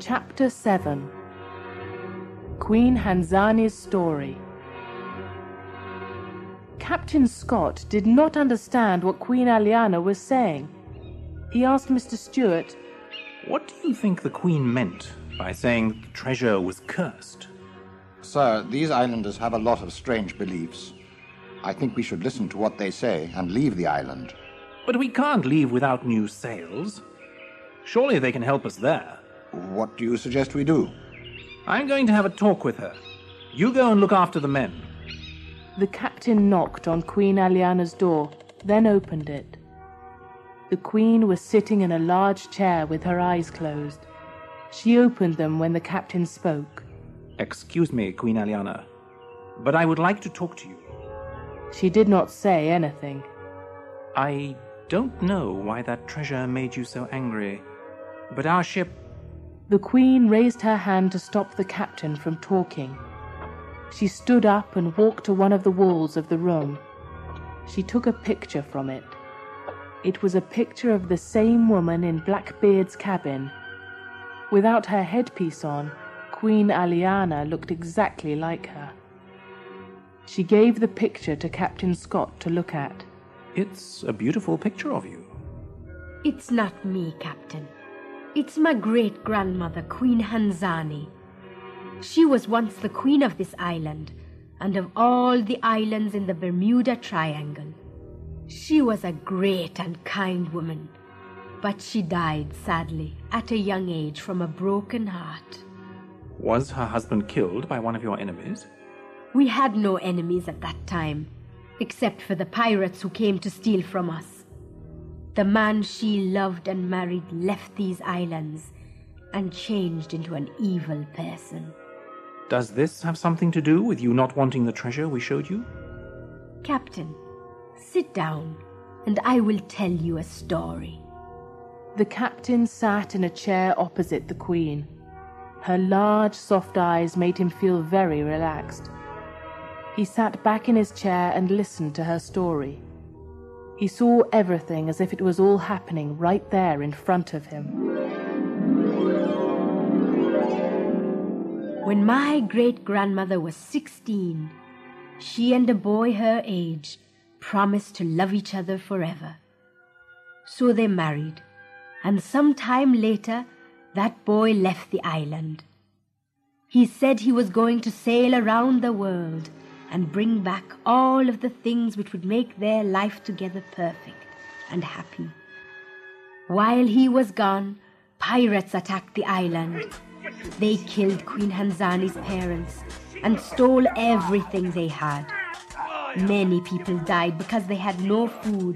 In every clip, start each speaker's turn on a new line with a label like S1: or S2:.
S1: Chapter 7. Queen Hanzani's Story. Captain Scott did not understand what Queen Aliana was saying. He asked Mr. Stewart,
S2: "What do you think the Queen meant by saying that the treasure was cursed?"
S3: Sir, these islanders have a lot of strange beliefs. I think we should listen to what they say and leave the island.
S2: But we can't leave without new sails. Surely they can help us there.
S3: What do you suggest we do?
S2: I'm going to have a talk with her. You go and look after the men.
S1: The captain knocked on Queen Aliana's door, then opened it. The Queen was sitting in a large chair with her eyes closed. She opened them when the captain spoke.
S2: "Excuse me, Queen Aliana, but I would like to talk to you."
S1: She did not say anything.
S2: "I don't know why that treasure made you so angry, but our ship..."
S1: The Queen raised her hand to stop the captain from talking. She stood up and walked to one of the walls of the room. She took a picture from it. It was a picture of the same woman in Blackbeard's cabin. Without her headpiece on, Queen Aliana looked exactly like her. She gave the picture to Captain Scott to look at.
S2: "It's a beautiful picture of you."
S4: "It's not me, Captain. It's my great-grandmother, Queen Hanzani. She was once the queen of this island, and of all the islands in the Bermuda Triangle. She was a great and kind woman, but she died, sadly, at a young age from a broken heart."
S2: "Was her husband killed by one of your enemies?"
S4: "We had no enemies at that time, except for the pirates who came to steal from us. The man she loved and married left these islands and changed into an evil person."
S2: "Does this have something to do with you not wanting the treasure we showed you?"
S4: "Captain, sit down, and I will tell you a story."
S1: The captain sat in a chair opposite the Queen. Her large, soft eyes made him feel very relaxed. He sat back in his chair and listened to her story. He saw everything as if it was all happening right there in front of him.
S4: "When my great-grandmother was 16, she and a boy her age promised to love each other forever. So they married, and some time later, that boy left the island. He said he was going to sail around the world and bring back all of the things which would make their life together perfect and happy. While he was gone, pirates attacked the island. They killed Queen Hanzani's parents and stole everything they had. Many people died because they had no food.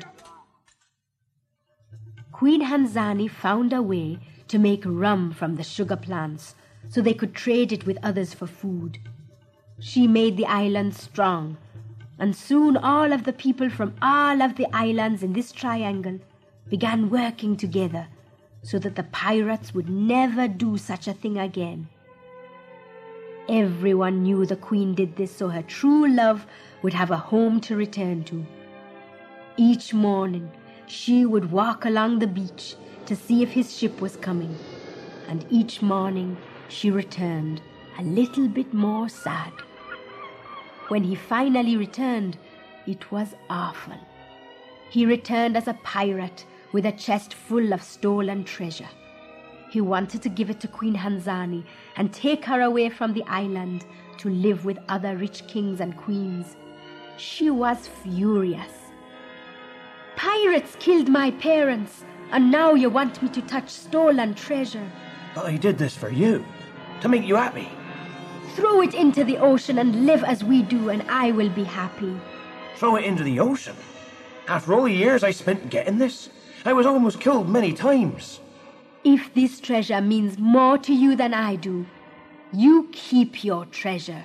S4: Queen Hanzani found a way to make rum from the sugar plants so they could trade it with others for food. She made the island strong, and soon all of the people from all of the islands in this triangle began working together so that the pirates would never do such a thing again. Everyone knew the Queen did this so her true love would have a home to return to. Each morning, she would walk along the beach to see if his ship was coming, and each morning she returned a little bit more sad. When he finally returned, it was awful. He returned as a pirate with a chest full of stolen treasure. He wanted to give it to Queen Hanzani and take her away from the island to live with other rich kings and queens. She was furious. "Pirates killed my parents, and now you want me to touch stolen treasure."
S5: "But I did this for you, to make you happy."
S4: "Throw it into the ocean and live as we do, and I will be happy."
S5: "Throw it into the ocean? After all the years I spent getting this, I was almost killed many times."
S4: "If this treasure means more to you than I do, you keep your treasure."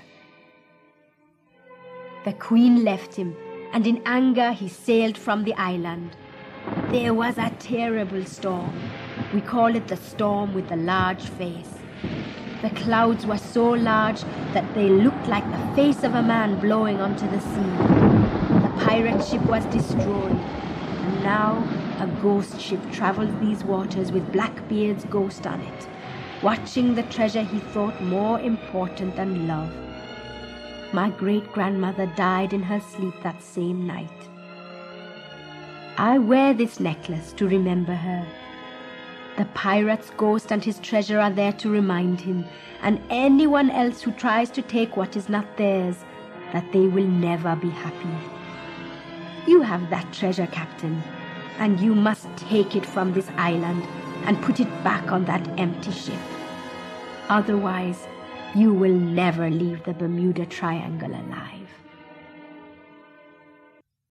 S4: The Queen left him, and in anger he sailed from the island. There was a terrible storm. We call it the storm with the large face. The clouds were so large that they looked like the face of a man blowing onto the sea. The pirate ship was destroyed, and now a ghost ship travels these waters with Blackbeard's ghost on it. watching the treasure he thought more important than love. My great-grandmother died in her sleep that same night. I wear this necklace to remember her. The pirate's ghost and his treasure are there to remind him, and anyone else who tries to take what is not theirs, that they will never be happy. You have that treasure, Captain, and you must take it from this island and put it back on that empty ship. Otherwise, you will never leave the Bermuda Triangle alive.